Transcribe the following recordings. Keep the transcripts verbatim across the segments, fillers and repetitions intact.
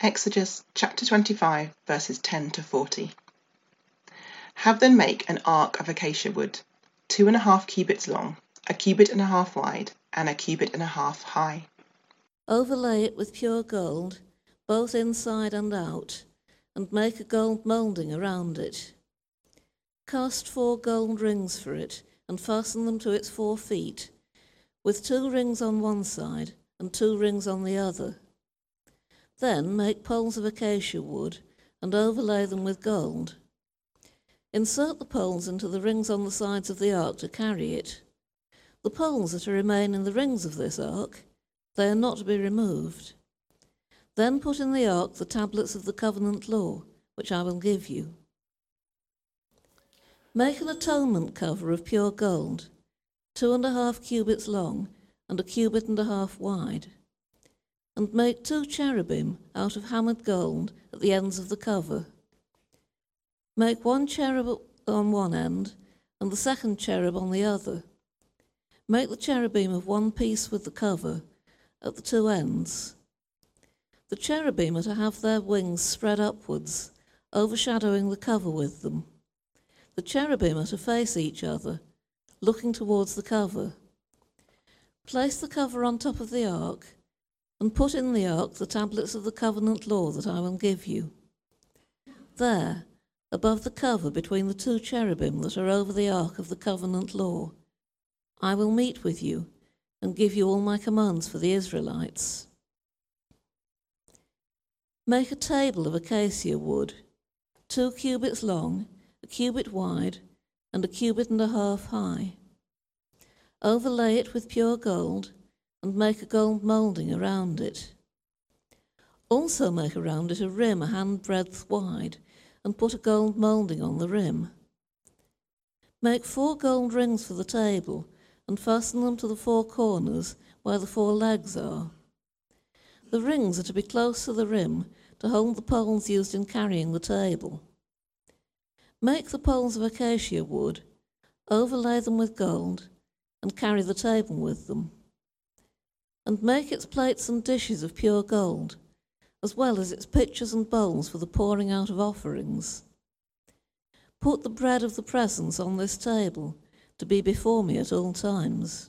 Exodus chapter twenty-five, verses ten to forty. Have them make an ark of acacia wood, two and a half cubits long, a cubit and a half wide, and a cubit and a half high. Overlay it with pure gold, both inside and out, and make a gold moulding around it. Cast four gold rings for it, and fasten them to its four feet, with two rings on one side and two rings on the other. Then make poles of acacia wood, and overlay them with gold. Insert the poles into the rings on the sides of the ark to carry it. The poles are to remain in the rings of this ark. They are not to be removed. Then put in the ark the tablets of the covenant law, which I will give you. Make an atonement cover of pure gold, two and a half cubits long and a cubit and a half wide, and make two cherubim out of hammered gold at the ends of the cover. Make one cherub on one end and the second cherub on the other. Make the cherubim of one piece with the cover at the two ends. The cherubim are to have their wings spread upwards, overshadowing the cover with them. The cherubim are to face each other, looking towards the cover. Place the cover on top of the ark, and put in the ark the tablets of the covenant law that I will give you. There, above the cover between the two cherubim that are over the ark of the covenant law, I will meet with you and give you all my commands for the Israelites. Make a table of acacia wood, two cubits long, a cubit wide, and a cubit and a half high. Overlay it with pure gold, and make a gold moulding around it. Also make around it a rim a handbreadth wide, and put a gold moulding on the rim. Make four gold rings for the table, and fasten them to the four corners where the four legs are. The rings are to be close to the rim to hold the poles used in carrying the table. Make the poles of acacia wood, overlay them with gold, and carry the table with them. And make its plates and dishes of pure gold, as well as its pitchers and bowls for the pouring out of offerings. Put the bread of the presence on this table, to be before me at all times.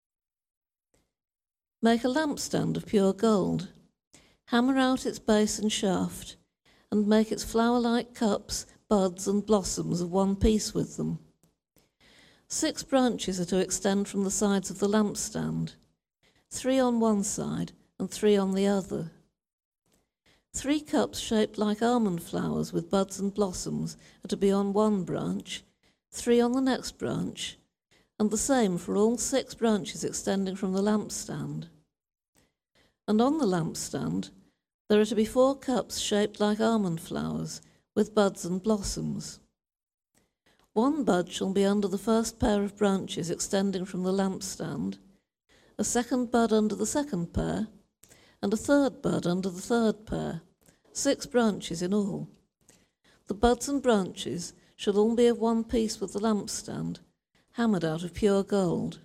Make a lampstand of pure gold, hammer out its base and shaft, and make its flower-like cups, buds, and blossoms of one piece with them. Six branches are to extend from the sides of the lampstand, three on one side and three on the other. Three cups shaped like almond flowers with buds and blossoms are to be on one branch, three on the next branch, and the same for all six branches extending from the lampstand. And on the lampstand there are to be four cups shaped like almond flowers with buds and blossoms. One bud shall be under the first pair of branches extending from the lampstand, a second bud under the second pair, and a third bud under the third pair, six branches in all. The buds and branches shall all be of one piece with the lampstand, hammered out of pure gold.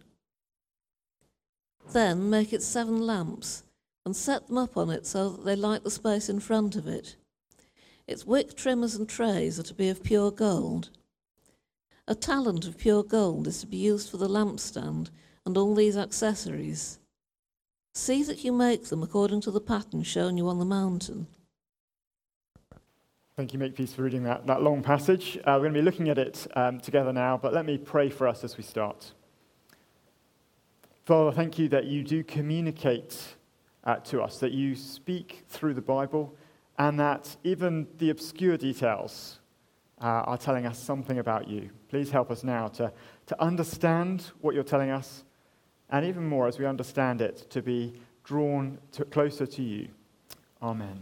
Then make it seven lamps, and set them up on it so that they light the space in front of it. Its wick trimmers and trays are to be of pure gold. A talent of pure gold is to be used for the lampstand and all these accessories. See that you make them according to the pattern shown you on the mountain. Thank you, Makepeace, for reading that, that long passage. Uh, we're going to be looking at it um, together now, but let me pray for us as we start. Father, thank you that you do communicate uh, to us, that you speak through the Bible, and that even the obscure details uh, are telling us something about you. Please help us now to, to understand what you're telling us, and even more as we understand it, to be drawn to, closer to you. Amen.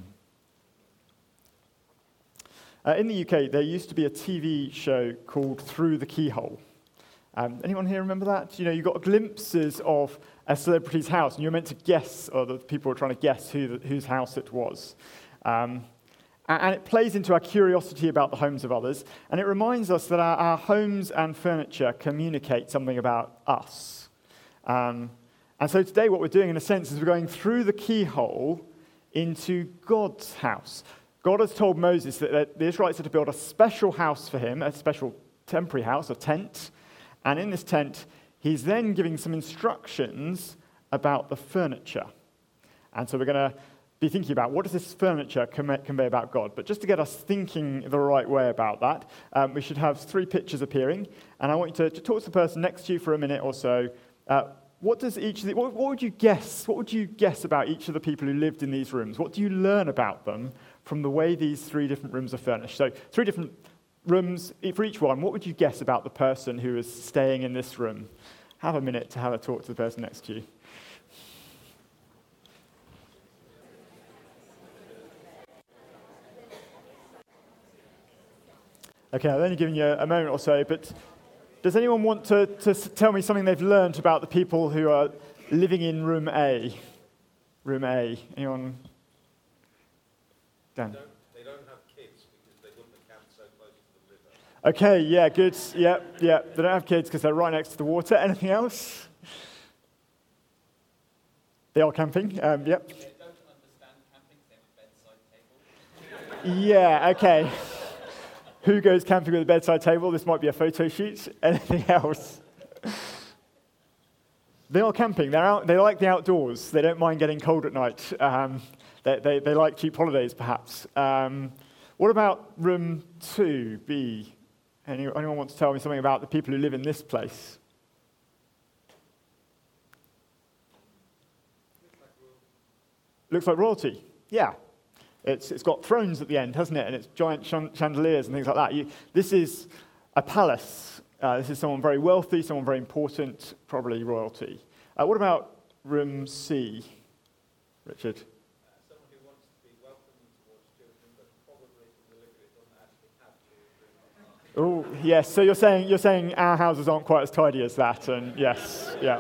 Uh, in the U K, there used to be a T V show called Through the Keyhole. Um, anyone here remember that? You know, you got glimpses of a celebrity's house, and you're meant to guess, or the people were trying to guess who the, whose house it was. Um, and it plays into our curiosity about the homes of others, and it reminds us that our, our homes and furniture communicate something about us. Um, and so today what we're doing, in a sense, is we're going through the keyhole into God's house. God has told Moses that the Israelites are to build a special house for him, a special temporary house, a tent. And in this tent, he's then giving some instructions about the furniture. And so we're going to be thinking about what does this furniture convey about God. But just to get us thinking the right way about that, um, we should have three pictures appearing. And I want you to, to talk to the person next to you for a minute or so. Uh, what does each of the, what, what would you guess? What would you guess about each of the people who lived in these rooms? What do you learn about them from the way these three different rooms are furnished? So three different rooms for each one. What would you guess about the person who is staying in this room? Have a minute to have a talk to the person next to you. Okay, I've only given you a moment or so, but does anyone want to, to tell me something they've learned about the people who are living in room A? Room A. Anyone? Dan? They don't, they don't have kids because they wouldn't have camped so close to the river. Okay, yeah, good. Yep, yep. They don't have kids because they're right next to the water. Anything else? They are camping. Um, yep. They don't understand camping. They have a bedside table. Yeah, okay. Who goes camping with a bedside table? This might be a photo shoot. Anything else? They are camping. They're out. They like the outdoors. They don't mind getting cold at night. Um, they, they, they like cheap holidays, perhaps. Um, what about room two B? Any, anyone want to tell me something about the people who live in this place? Looks like royalty. Looks like royalty. Yeah. It's, it's got thrones at the end, hasn't it? And it's giant chandeliers and things like that. You, this is a palace. Uh, this is someone very wealthy, someone very important, probably royalty. Uh, what about room C, Richard? Uh, someone who wants to be welcoming towards children, but probably deliberately doesn't actually have children. Oh, yes. So you're saying you're saying our houses aren't quite as tidy as that, and yes, yeah.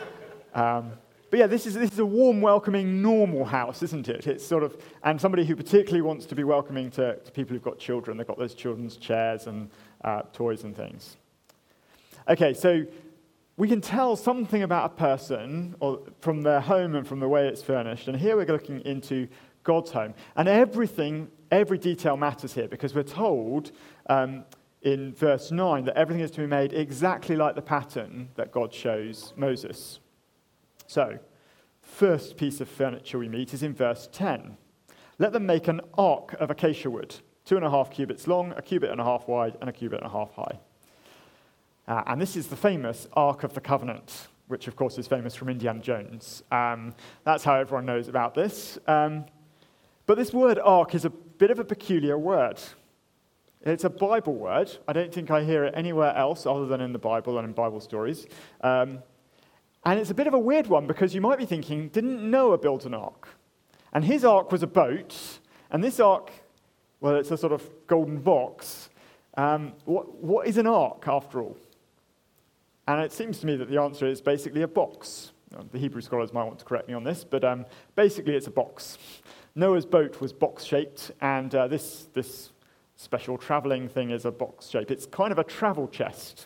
Um, But yeah, this is this is a warm, welcoming, normal house, isn't it? It's sort of, and somebody who particularly wants to be welcoming to, to people who've got children. They've got those children's chairs and uh, toys and things. Okay, so we can tell something about a person or from their home and from the way it's furnished. And here we're looking into God's home. And everything, every detail matters here because we're told um, in verse nine that everything is to be made exactly like the pattern that God shows Moses. So, first piece of furniture we meet is in verse ten. Let them make an ark of acacia wood, two and a half cubits long, a cubit and a half wide, and a cubit and a half high. Uh, and this is the famous Ark of the Covenant, which of course is famous from Indiana Jones. Um, that's how everyone knows about this. Um, but this word ark is a bit of a peculiar word. It's a Bible word. I don't think I hear it anywhere else other than in the Bible and in Bible stories. Um, And it's a bit of a weird one because you might be thinking, didn't Noah build an ark? And his ark was a boat, and this ark, well, it's a sort of golden box. Um, what, what is an ark, after all? And it seems to me that the answer is basically a box. The Hebrew scholars might want to correct me on this, but um, basically it's a box. Noah's boat was box-shaped, and uh, this, this special traveling thing is a box shape. It's kind of a travel chest.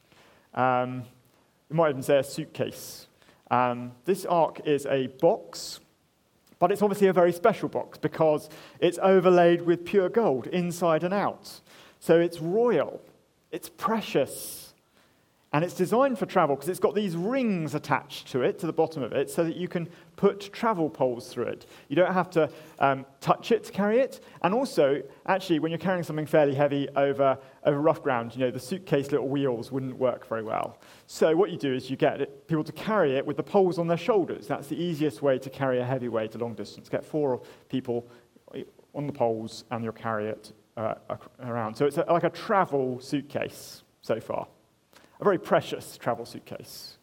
Um, You might even say a suitcase. Um, this ark is a box, but it's obviously a very special box because it's overlaid with pure gold inside and out. So it's royal, it's precious, and it's designed for travel because it's got these rings attached to it, to the bottom of it, so that you can put travel poles through it. You don't have to um, touch it to carry it. And also, actually, when you're carrying something fairly heavy over, over rough ground, you know, the suitcase little wheels wouldn't work very well. So what you do is you get it, people to carry it with the poles on their shoulders. That's the easiest way to carry a heavy weight a long distance. Get four people on the poles and you'll carry it uh, around. So it's a, like a travel suitcase so far. A very precious travel suitcase.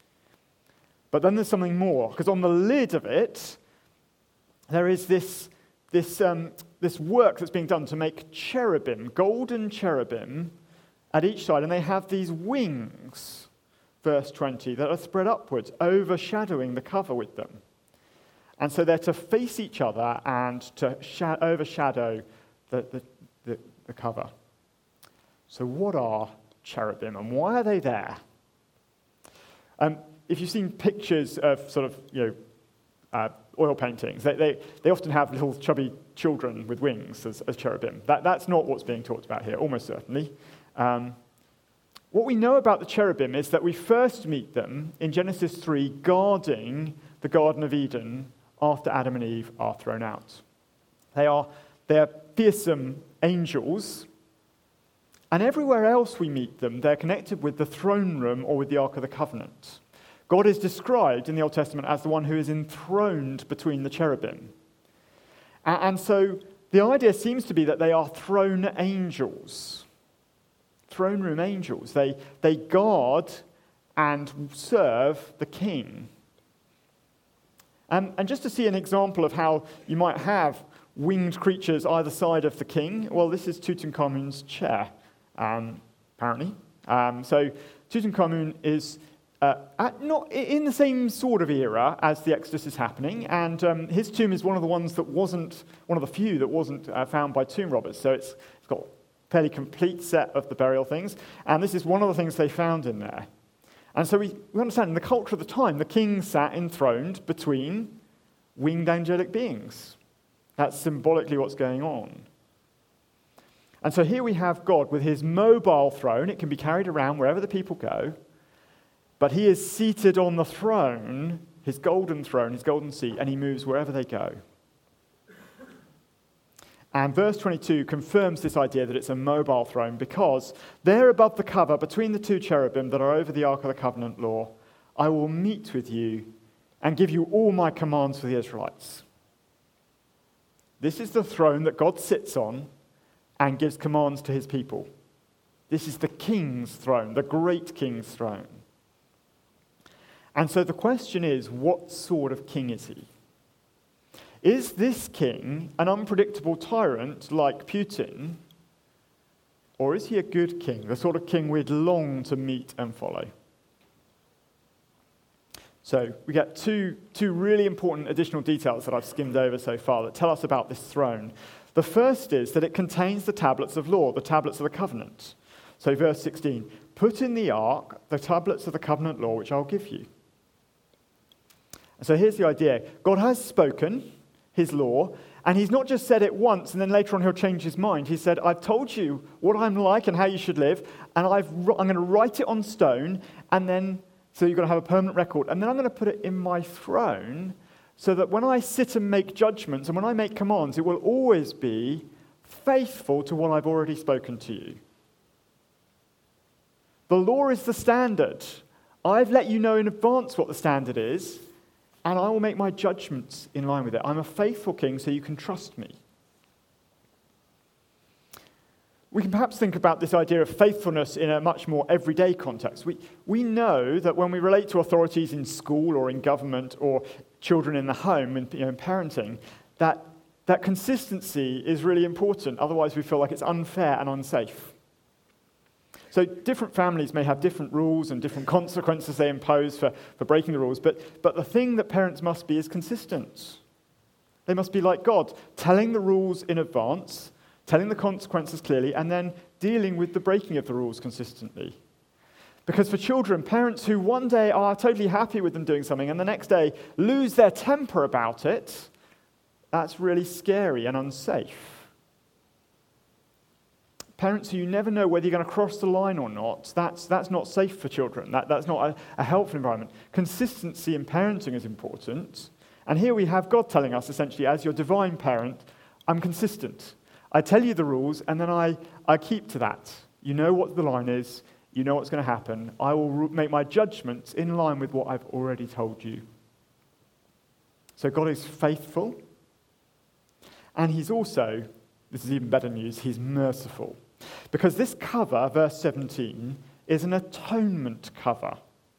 But then there's something more, because on the lid of it, there is this, this, um, this work that's being done to make cherubim, golden cherubim, at each side, and they have these wings, verse twenty, that are spread upwards, overshadowing the cover with them. And so they're to face each other and to sh- overshadow the, the, the, the cover. So what are cherubim, and why are they there? Um, if you've seen pictures of sort of, you know, uh, oil paintings. They, they, they often have little chubby children with wings as, as cherubim. That, that's not what's being talked about here, almost certainly. Um, what we know about the cherubim is that we first meet them in Genesis three guarding the Garden of Eden after Adam and Eve are thrown out. They are they're fearsome angels, and everywhere else we meet them, they're connected with the throne room or with the Ark of the Covenant. God is described in the Old Testament as the one who is enthroned between the cherubim. And so the idea seems to be that they are throne angels, throne room angels. They, they guard and serve the king. Um, and just to see an example of how you might have winged creatures either side of the king, well, this is Tutankhamun's chair, um, apparently. Um, so Tutankhamun is uh, at not in the same sort of era as the Exodus is happening, and um, his tomb is one of the ones that wasn't, one of the few that wasn't uh, found by tomb robbers. So it's, it's got a fairly complete set of the burial things, and this is one of the things they found in there. And so we, we understand in the culture of the time, the king sat enthroned between winged angelic beings. That's symbolically what's going on. And so here we have God with his mobile throne. It can be carried around wherever the people go. But he is seated on the throne, his golden throne, his golden seat, and he moves wherever they go. And verse twenty-two confirms this idea that it's a mobile throne because there above the cover, between the two cherubim that are over the Ark of the Covenant law, I will meet with you and give you all my commands for the Israelites. This is the throne that God sits on and gives commands to his people. This is the king's throne, the great king's throne. And so the question is, what sort of king is he? Is this king an unpredictable tyrant like Putin, or is he a good king, the sort of king we'd long to meet and follow? So we get two, two really important additional details that I've skimmed over so far that tell us about this throne. The first is that it contains the tablets of law, the tablets of the covenant. So verse sixteen, put in the ark the tablets of the covenant law which I'll give you. So here's the idea. God has spoken his law, and he's not just said it once and then later on he'll change his mind. He said, I've told you what I'm like and how you should live, and I've, I'm going to write it on stone, and then, so you're going to have a permanent record, and then I'm going to put it in my throne so that when I sit and make judgments and when I make commands, it will always be faithful to what I've already spoken to you. The law is the standard. I've let you know in advance what the standard is, and I will make my judgments in line with it. I'm a faithful king, so you can trust me. We can perhaps think about this idea of faithfulness in a much more everyday context. We, we know that when we relate to authorities in school or in government or children in the home and you know, in parenting, that, that consistency is really important. Otherwise, we feel like it's unfair and unsafe. So different families may have different rules and different consequences they impose for, for breaking the rules, but, but the thing that parents must be is consistent. They must be like God, telling the rules in advance, telling the consequences clearly, and then dealing with the breaking of the rules consistently. Because for children, parents who one day are totally happy with them doing something and the next day lose their temper about it, that's really scary and unsafe. Parents who you never know whether you're going to cross the line or not, that's, that's not safe for children. That, that's not a, a helpful environment. Consistency in parenting is important. And here we have God telling us, essentially, as your divine parent, I'm consistent. I tell you the rules, and then I, I keep to that. You know what the line is. You know what's going to happen. I will re- make my judgments in line with what I've already told you. So God is faithful. And he's also, this is even better news, he's merciful. Because this cover, verse seventeen, is an atonement cover.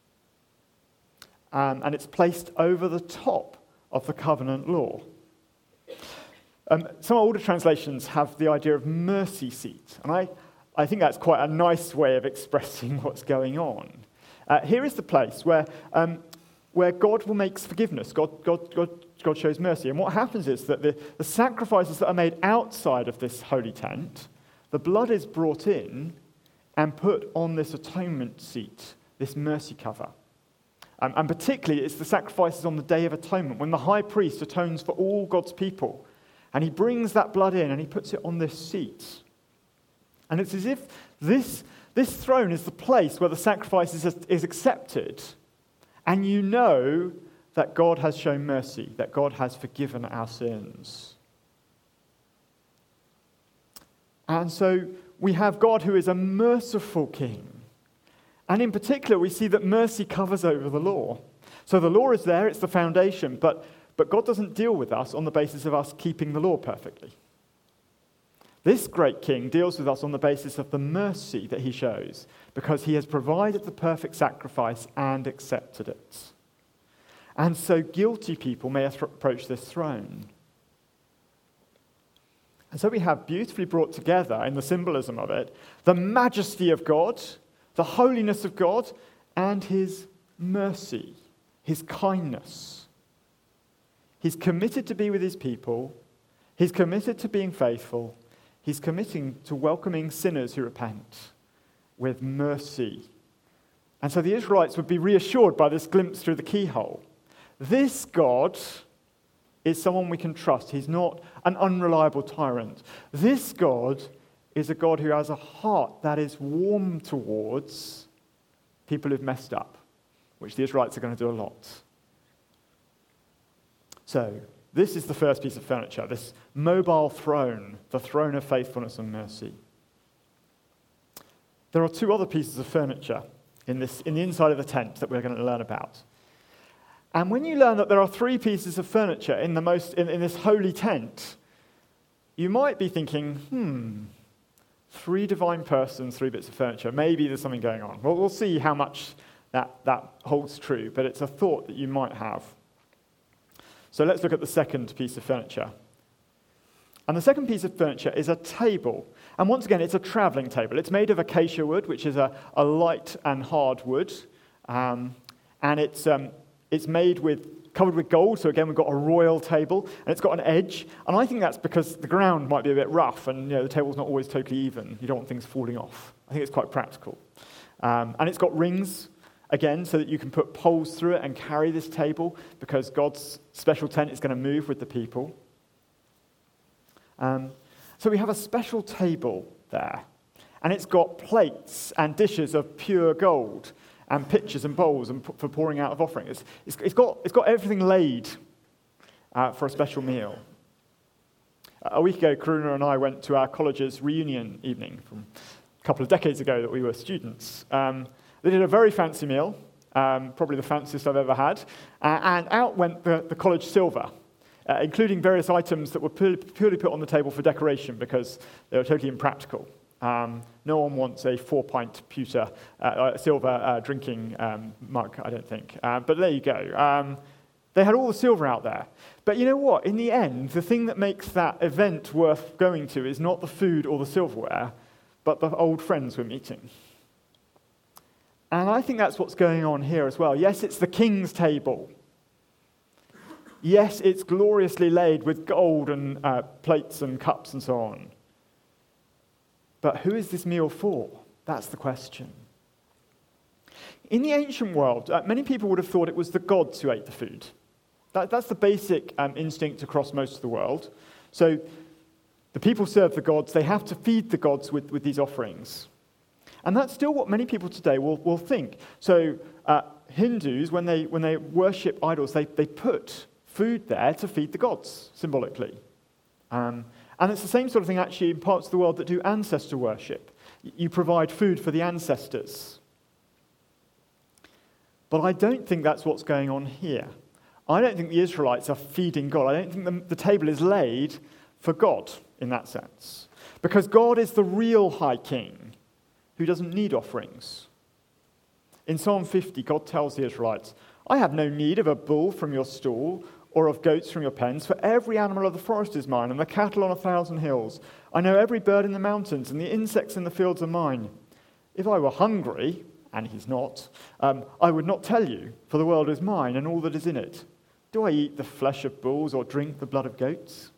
Um, and it's placed over the top of the covenant law. Um, some older translations have the idea of mercy seat. And I, I think that's quite a nice way of expressing what's going on. Uh, here is the place where, um, where God will make forgiveness. God, God, God, God shows mercy. And what happens is that the, the sacrifices that are made outside of this holy tent, the blood is brought in and put on this atonement seat, this mercy cover. Um, and particularly, it's the sacrifices on the Day of Atonement, when the high priest atones for all God's people. And he brings that blood in and he puts it on this seat. And it's as if this, this throne is the place where the sacrifice is, is accepted. And you know that God has shown mercy, that God has forgiven our sins. And so we have God who is a merciful king. And in particular, we see that mercy covers over the law. So the law is there, it's the foundation, but, but God doesn't deal with us on the basis of us keeping the law perfectly. This great king deals with us on the basis of the mercy that he shows, because he has provided the perfect sacrifice and accepted it. And so guilty people may approach this throne. And so we have beautifully brought together in the symbolism of it the majesty of God, the holiness of God, and his mercy, his kindness. He's committed to be with his people. He's committed to being faithful. He's committing to welcoming sinners who repent with mercy. And so the Israelites would be reassured by this glimpse through the keyhole. This God is someone we can trust. He's not an unreliable tyrant. This God is a God who has a heart that is warm towards people who've messed up, which the Israelites are going to do a lot. So, this is the first piece of furniture, this mobile throne, the throne of faithfulness and mercy. There are two other pieces of furniture in, this, in the inside of the tent that we're going to learn about. And when you learn that there are three pieces of furniture in, the most, in, in this holy tent, you might be thinking, hmm, three divine persons, three bits of furniture. Maybe there's something going on. Well, we'll see how much that, that holds true, but it's a thought that you might have. So let's look at the second piece of furniture. And the second piece of furniture is a table. And once again, it's a traveling table. It's made of acacia wood, which is a, a light and hard wood. Um, and it's... Um, It's made with, covered with gold, so again we've got a royal table, and it's got an edge, and I think that's because the ground might be a bit rough, and you know, the table's not always totally even. You don't want things falling off. I think it's quite practical. Um, and it's got rings, again, so that you can put poles through it and carry this table, because God's special tent is going to move with the people. Um, so we have a special table there, and it's got plates and dishes of pure gold, and pitchers and bowls and p- for pouring out of offering. It's, it's, it's, got, it's got everything laid uh, for a special meal. A week ago, Karuna and I went to our college's reunion evening from a couple of decades ago that we were students. Um, they did a very fancy meal, um, probably the fanciest I've ever had, uh, and out went the, the college silver, uh, including various items that were purely, purely put on the table for decoration because they were totally impractical. Um, no one wants a four-pint pewter uh, uh, silver uh, drinking um, mug, I don't think. Uh, but there you go. Um, they had all the silver out there. But you know what? In the end, the thing that makes that event worth going to is not the food or the silverware, but the old friends we're meeting. And I think that's what's going on here as well. Yes, it's the king's table. Yes, it's gloriously laid with gold and uh, plates and cups and so on. But who is this meal for? That's the question. In the ancient world, uh, many people would have thought it was the gods who ate the food. That, that's the basic um, instinct across most of the world. So the people serve the gods. They have to feed the gods with, with these offerings. And that's still what many people today will, will think. So uh, Hindus, when they, when they worship idols, they, they put food there to feed the gods, symbolically. Um, And it's the same sort of thing actually in parts of the world that do ancestor worship. You provide food for the ancestors. But I don't think that's what's going on here. I don't think the Israelites are feeding God. I don't think the, the table is laid for God in that sense. Because God is the real high king who doesn't need offerings. In Psalm fifty, God tells the Israelites, I have no need of a bull from your stall or of goats from your pens, for every animal of the forest is mine, and the cattle on a thousand hills. I know every bird in the mountains, and the insects in the fields are mine. If I were hungry, and he's not, um, I would not tell you, for the world is mine, and all that is in it. Do I eat the flesh of bulls, or drink the blood of goats?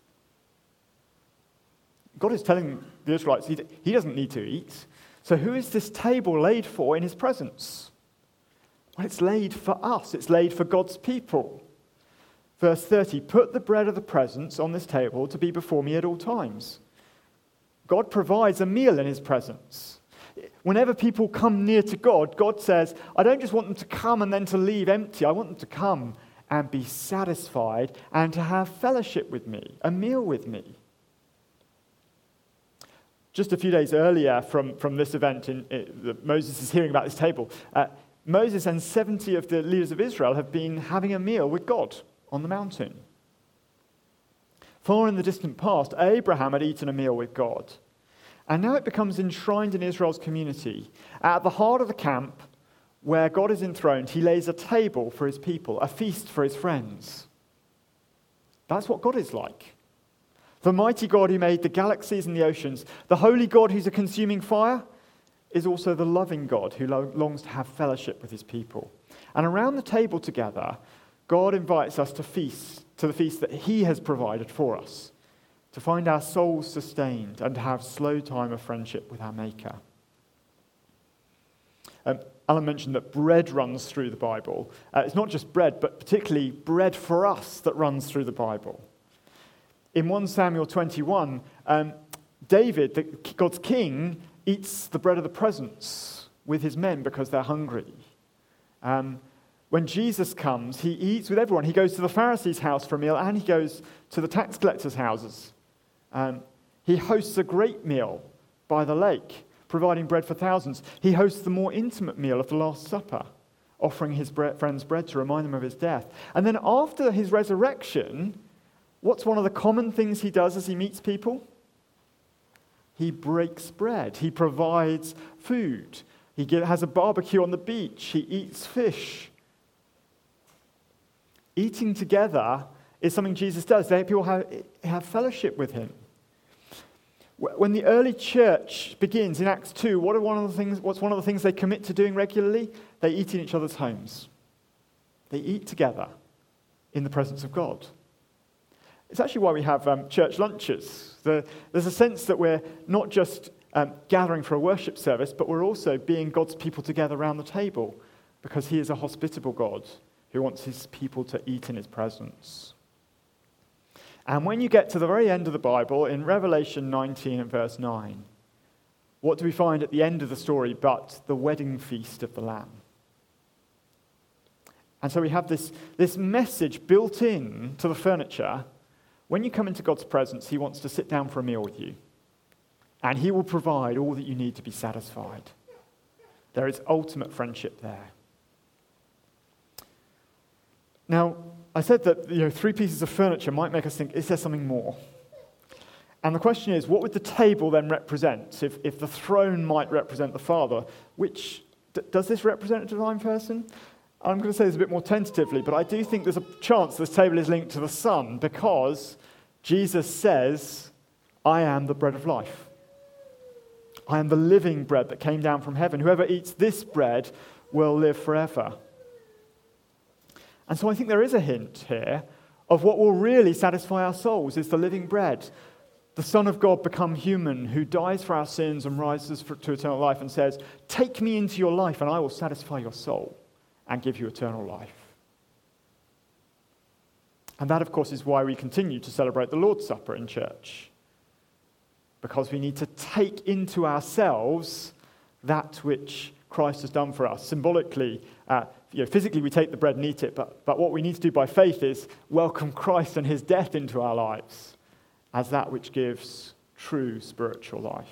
God is telling the Israelites he, he doesn't need to eat. So who is this table laid for in his presence? Well, it's laid for us. It's laid for God's people. Verse thirty, put the bread of the presence on this table to be before me at all times. God provides a meal in his presence. Whenever people come near to God, God says, I don't just want them to come and then to leave empty. I want them to come and be satisfied and to have fellowship with me, a meal with me. Just a few days earlier from, from this event, in, in, Moses is hearing about this table. Uh, Moses and seventy of the leaders of Israel have been having a meal with God on the mountain. Far in the distant past, Abraham had eaten a meal with God. And now it becomes enshrined in Israel's community. At the heart of the camp, where God is enthroned, he lays a table for his people, a feast for his friends. That's what God is like. The mighty God who made the galaxies and the oceans, the holy God who's a consuming fire, is also the loving God who lo- longs to have fellowship with his people. And around the table together, God invites us to feast, to the feast that he has provided for us, to find our souls sustained and to have slow time of friendship with our Maker. Um, Alan mentioned that bread runs through the Bible. Uh, it's not just bread, but particularly bread for us that runs through the Bible. In First Samuel twenty-one, um, David, the, God's king, eats the bread of the presence with his men because they're hungry. Um, when Jesus comes, he eats with everyone. He goes to the Pharisees' house for a meal, and he goes to the tax collectors' houses. Um, he hosts a great meal by the lake, providing bread for thousands. He hosts the more intimate meal of the Last Supper, offering his bre- friends bread to remind them of his death. And then after his resurrection, what's one of the common things he does as he meets people? He breaks bread. He provides food. He get, has a barbecue on the beach. He eats fish. Eating together is something Jesus does. They, people have, have fellowship with him. When the early church begins in Acts two, what are one of the things, what's one of the things they commit to doing regularly? They eat in each other's homes. They eat together in the presence of God. It's actually why we have um, church lunches. The, there's a sense that we're not just um, gathering for a worship service, but we're also being God's people together around the table, because he is a hospitable God who wants his people to eat in his presence. And when you get to the very end of the Bible, in Revelation nineteen and verse nine, what do we find at the end of the story but the wedding feast of the Lamb? And so we have this, this message built in to the furniture. When you come into God's presence, he wants to sit down for a meal with you. And he will provide all that you need to be satisfied. There is ultimate friendship there. Now, I said that you know three pieces of furniture might make us think, is there something more? And the question is, what would the table then represent? If, if the throne might represent the Father, which, d- does this represent a divine person? I'm going to say this a bit more tentatively, but I do think there's a chance this table is linked to the Son, because Jesus says, I am the bread of life. I am the living bread that came down from heaven. Whoever eats this bread will live forever. And so I think there is a hint here of what will really satisfy our souls is the living bread. The Son of God become human, who dies for our sins and rises for, to eternal life and says, take me into your life and I will satisfy your soul and give you eternal life. And that, of course, is why we continue to celebrate the Lord's Supper in church. Because we need to take into ourselves that which Christ has done for us. Symbolically, uh, you know, physically we take the bread and eat it, but, but what we need to do by faith is welcome Christ and his death into our lives as that which gives true spiritual life.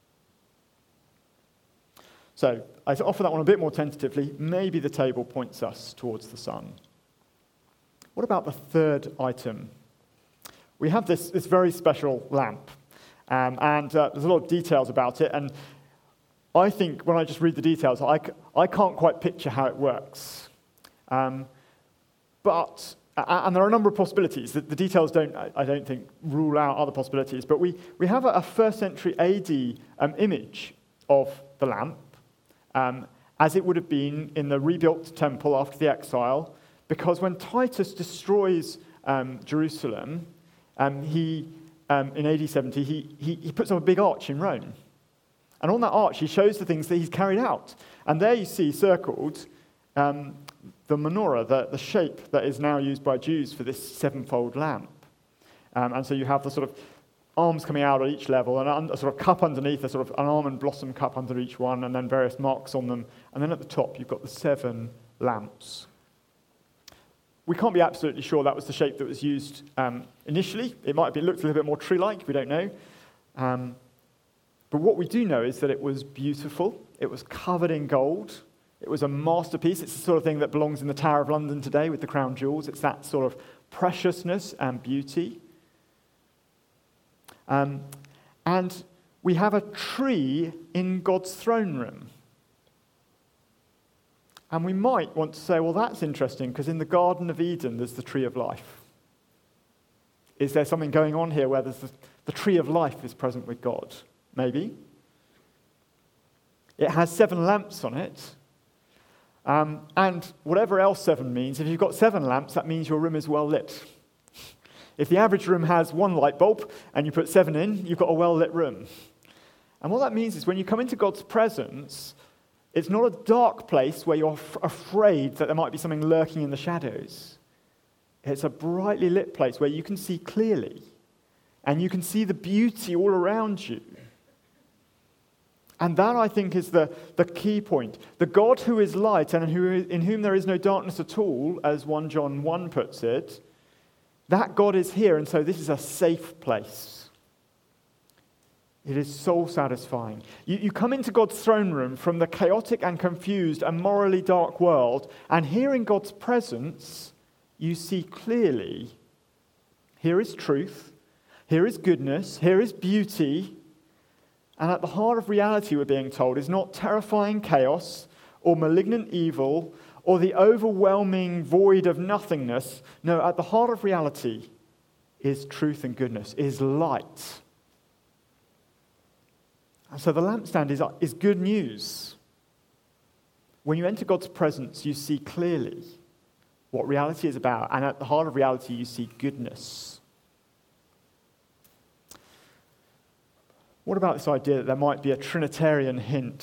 So, I offer that one a bit more tentatively. Maybe the table points us towards the Son. What about the third item? We have this, this very special lamp, um, and uh, there's a lot of details about it, and I think when I just read the details, I, I can't quite picture how it works. Um, but, and there are a number of possibilities. The, the details don't, I don't think, rule out other possibilities, but we, we have a, a first century A D um, image of the lamp, um, as it would have been in the rebuilt temple after the exile, because when Titus destroys um, Jerusalem, um, he, um, in A D seventy, he, he, he puts up a big arch in Rome. And on that arch, he shows the things that he's carried out. And there you see circled um, the menorah, the, the shape that is now used by Jews for this sevenfold lamp. Um, and so you have the sort of arms coming out at each level, and un- a sort of cup underneath, a sort of an almond blossom cup under each one, and then various marks on them. And then at the top, you've got the seven lamps. We can't be absolutely sure that was the shape that was used um, initially. It might have been looked a little bit more tree-like, we don't know. Um, but what we do know is that it was beautiful. It was covered in gold. It was a masterpiece. It's the sort of thing that belongs in the Tower of London today with the crown jewels. It's that sort of preciousness and beauty. Um, and we have a tree in God's throne room. And we might want to say, well, that's interesting, because in the Garden of Eden, there's the tree of life. Is there something going on here where there's the, the tree of life is present with God? Maybe. It has seven lamps on it. Um, and whatever else seven means, if you've got seven lamps, that means your room is well lit. If the average room has one light bulb and you put seven in, you've got a well-lit room. And what that means is when you come into God's presence, it's not a dark place where you're f- afraid that there might be something lurking in the shadows. It's a brightly lit place where you can see clearly and you can see the beauty all around you. And that, I think, is the, the key point. The God who is light and who, in whom there is no darkness at all, as First John one puts it, that God is here, and so this is a safe place. It is soul-satisfying. You, you come into God's throne room from the chaotic and confused and morally dark world, and here in God's presence, you see clearly, here is truth, here is goodness, here is beauty, and at the heart of reality, we're being told, is not terrifying chaos or malignant evil or the overwhelming void of nothingness. No, at the heart of reality is truth and goodness, is light. And so the lampstand is, is good news. When you enter God's presence, you see clearly what reality is about, and at the heart of reality, you see goodness. What about this idea that there might be a Trinitarian hint?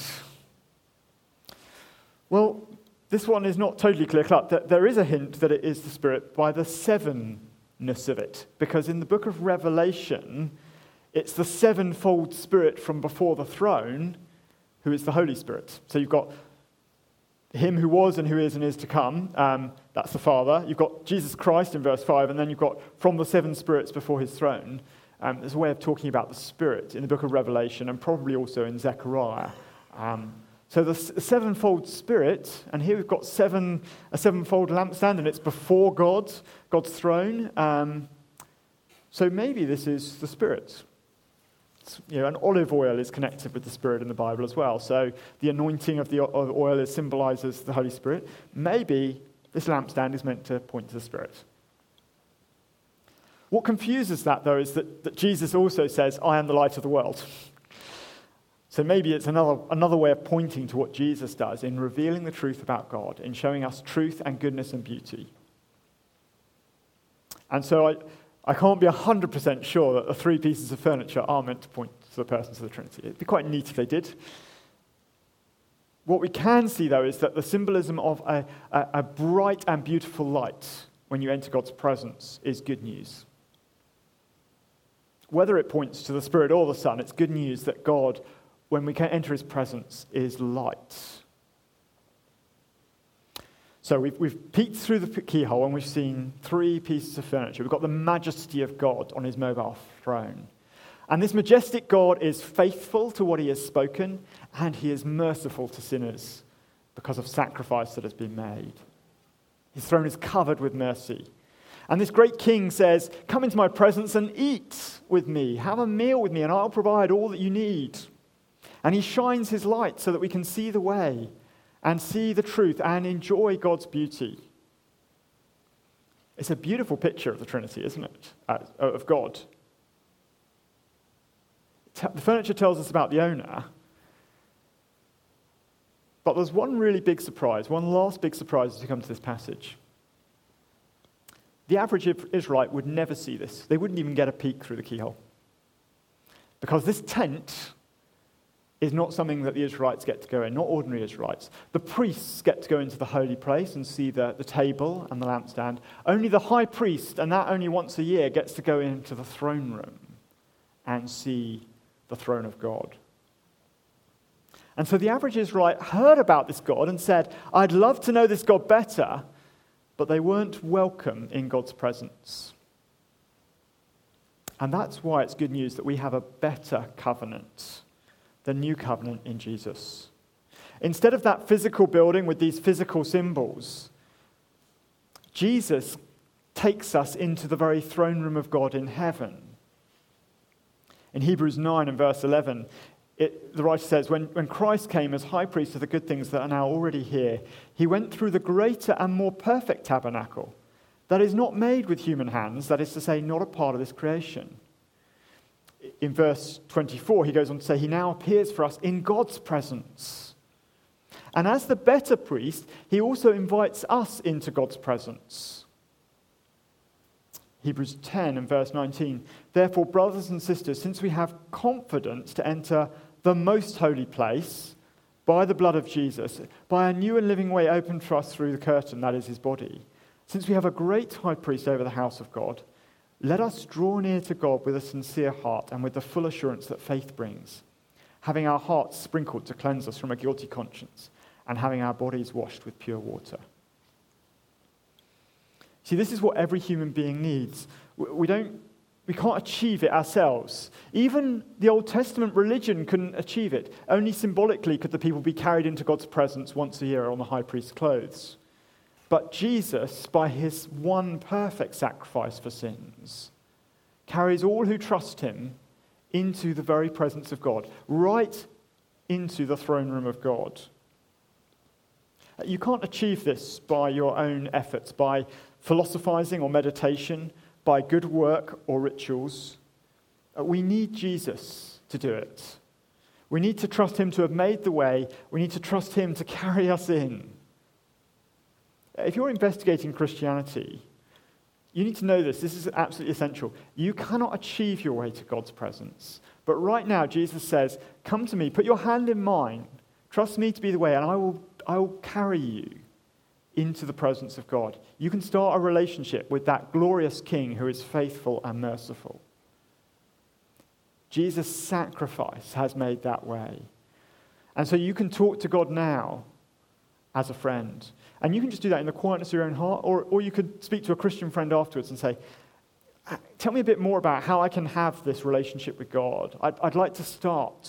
Well, this one is not totally clear-cut. That there is a hint that it is the Spirit by the sevenness of it. Because in the book of Revelation, it's the sevenfold Spirit from before the throne who is the Holy Spirit. So you've got him who was and who is and is to come. Um, that's the Father. You've got Jesus Christ in verse five, and then you've got from the seven spirits before his throne. Um, there's a way of talking about the Spirit in the book of Revelation and probably also in Zechariah. Um, So the sevenfold Spirit, and here we've got seven a sevenfold lampstand, and it's before God, God's throne. Um, so maybe this is the Spirit. It's, you know, and olive oil is connected with the Spirit in the Bible as well. So the anointing of the oil is, symbolizes the Holy Spirit. Maybe this lampstand is meant to point to the Spirit. What confuses that, though, is that, that Jesus also says, "I am the light of the world." So maybe it's another, another way of pointing to what Jesus does in revealing the truth about God, in showing us truth and goodness and beauty. And so I, I can't be one hundred percent sure that the three pieces of furniture are meant to point to the persons of the Trinity. It'd be quite neat if they did. What we can see, though, is that the symbolism of a, a, a bright and beautiful light when you enter God's presence is good news. Whether it points to the Spirit or the Son, it's good news that God, when we can enter his presence, is light. So we've, we've peeked through the keyhole and we've seen three pieces of furniture. We've got the majesty of God on his mobile throne. And this majestic God is faithful to what he has spoken, and he is merciful to sinners because of sacrifice that has been made. His throne is covered with mercy. And this great king says, "Come into my presence and eat with me. Have a meal with me, and I'll provide all that you need." And he shines his light so that we can see the way and see the truth and enjoy God's beauty. It's a beautiful picture of the Trinity, isn't it? Uh, of God. The furniture tells us about the owner. But there's one really big surprise, one last big surprise as we come to this passage. The average Israelite would never see this. They wouldn't even get a peek through the keyhole. Because this tent is not something that the Israelites get to go in, not ordinary Israelites. The priests get to go into the holy place and see the, the table and the lampstand. Only the high priest, and that only once a year, gets to go into the throne room and see the throne of God. And so the average Israelite heard about this God and said, I'd love to know this God better, but they weren't welcome in God's presence. And that's why it's good news that we have a better covenant, the new covenant in Jesus. Instead of that physical building with these physical symbols, Jesus takes us into the very throne room of God in heaven. In Hebrews nine and verse eleven, It, the writer says, when, when Christ came as high priest of the good things that are now already here, he went through the greater and more perfect tabernacle that is not made with human hands, that is to say, not a part of this creation. In verse twenty-four, he goes on to say, he now appears for us in God's presence. And as the better priest, he also invites us into God's presence. Hebrews ten and verse nineteen, therefore, brothers and sisters, since we have confidence to enter the most holy place by the blood of Jesus, by a new and living way opened for us through the curtain, that is his body, since we have a great high priest over the house of God, let us draw near to God with a sincere heart and with the full assurance that faith brings, having our hearts sprinkled to cleanse us from a guilty conscience, and having our bodies washed with pure water. See, this is what every human being needs. We don't, we can't achieve it ourselves. Even the Old Testament religion couldn't achieve it. Only symbolically could the people be carried into God's presence once a year on the high priest's clothes. But Jesus, by his one perfect sacrifice for sins, carries all who trust him into the very presence of God, right into the throne room of God. You can't achieve this by your own efforts, by philosophizing or meditation, by good work or rituals. We need Jesus to do it. We need to trust him to have made the way. We need to trust him to carry us in. If you're investigating Christianity, you need to know this. This is absolutely essential. You cannot achieve your way to God's presence. But right now, Jesus says, come to me, put your hand in mine, trust me to be the way, and I will, I will carry you into the presence of God. You can start a relationship with that glorious King who is faithful and merciful. Jesus' sacrifice has made that way. And so you can talk to God now as a friend. And you can just do that in the quietness of your own heart, or, or you could speak to a Christian friend afterwards and say, tell me a bit more about how I can have this relationship with God. I'd, I'd like to start.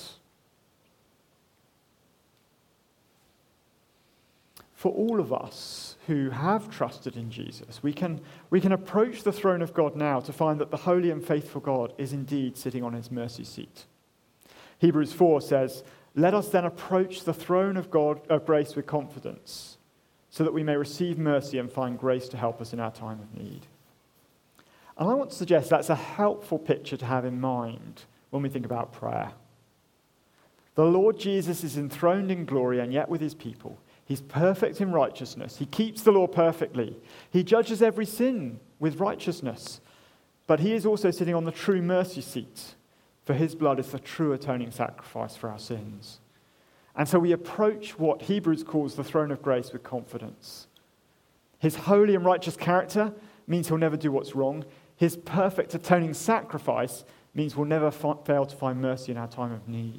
For all of us who have trusted in Jesus, we can, we can approach the throne of God now to find that the holy and faithful God is indeed sitting on his mercy seat. Hebrews four says, let us then approach the throne of God of grace with confidence, so that we may receive mercy and find grace to help us in our time of need. And I want to suggest that's a helpful picture to have in mind when we think about prayer. The Lord Jesus is enthroned in glory and yet with his people. He's perfect in righteousness. He keeps the law perfectly. He judges every sin with righteousness. But he is also sitting on the true mercy seat, for his blood is the true atoning sacrifice for our sins. And so we approach what Hebrews calls the throne of grace with confidence. His holy and righteous character means he'll never do what's wrong. His perfect atoning sacrifice means we'll never fa- fail to find mercy in our time of need.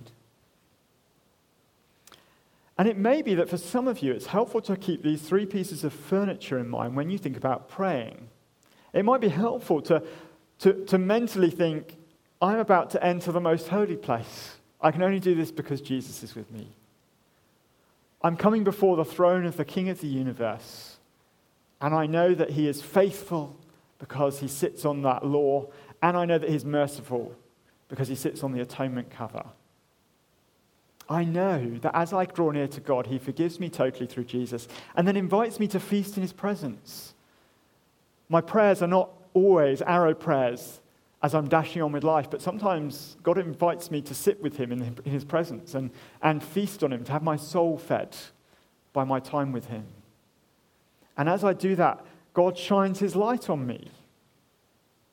And it may be that for some of you, it's helpful to keep these three pieces of furniture in mind when you think about praying. It might be helpful to, to, to mentally think, I'm about to enter the most holy place. I can only do this because Jesus is with me. I'm coming before the throne of the King of the universe, and I know that he is faithful because he sits on that law, and I know that he's merciful because he sits on the atonement cover. I know that as I draw near to God, he forgives me totally through Jesus and then invites me to feast in his presence. My prayers are not always arrow prayers as I'm dashing on with life, but sometimes God invites me to sit with him in his presence and, and feast on him, to have my soul fed by my time with him. And as I do that, God shines his light on me,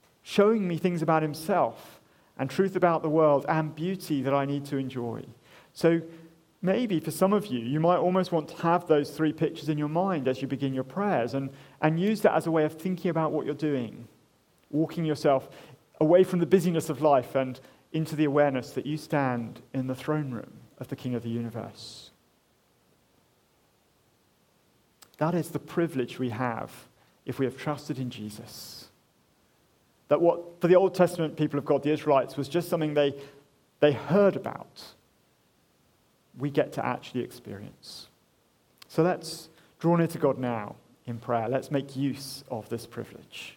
showing me things about himself and truth about the world and beauty that I need to enjoy. So maybe for some of you, you might almost want to have those three pictures in your mind as you begin your prayers and, and use that as a way of thinking about what you're doing, walking yourself away from the busyness of life and into the awareness that you stand in the throne room of the King of the universe. That is the privilege we have if we have trusted in Jesus. That what, for the Old Testament people of God, the Israelites, was just something they, they heard about, we get to actually experience. So let's draw near to God now in prayer. Let's make use of this privilege.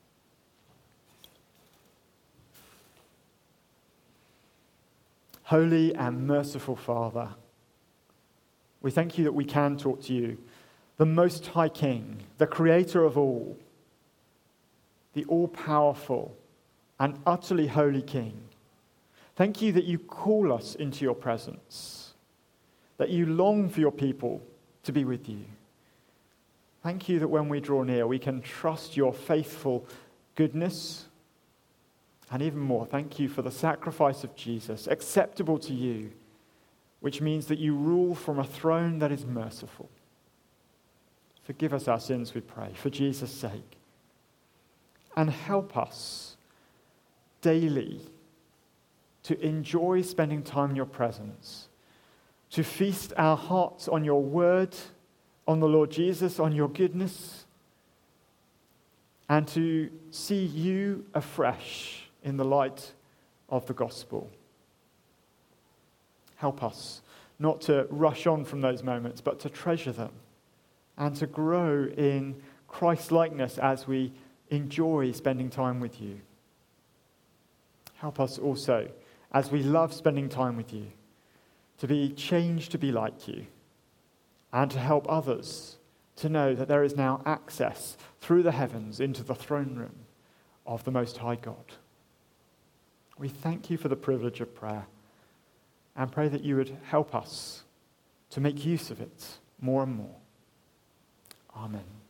Holy and merciful Father, we thank you that we can talk to you, the Most High King, the Creator of all, the all-powerful and utterly holy King. Thank you that you call us into your presence, that you long for your people to be with you. Thank you that when we draw near, we can trust your faithful goodness. And even more, thank you for the sacrifice of Jesus, acceptable to you, which means that you rule from a throne that is merciful. Forgive us our sins, we pray, for Jesus' sake. And help us daily to enjoy spending time in your presence, to feast our hearts on your word, on the Lord Jesus, on your goodness, and to see you afresh in the light of the gospel. Help us not to rush on from those moments, but to treasure them and to grow in Christ-likeness as we enjoy spending time with you. Help us also, as we love spending time with you, to be changed to be like you and to help others to know that there is now access through the heavens into the throne room of the Most High God. We thank you for the privilege of prayer and pray that you would help us to make use of it more and more. Amen.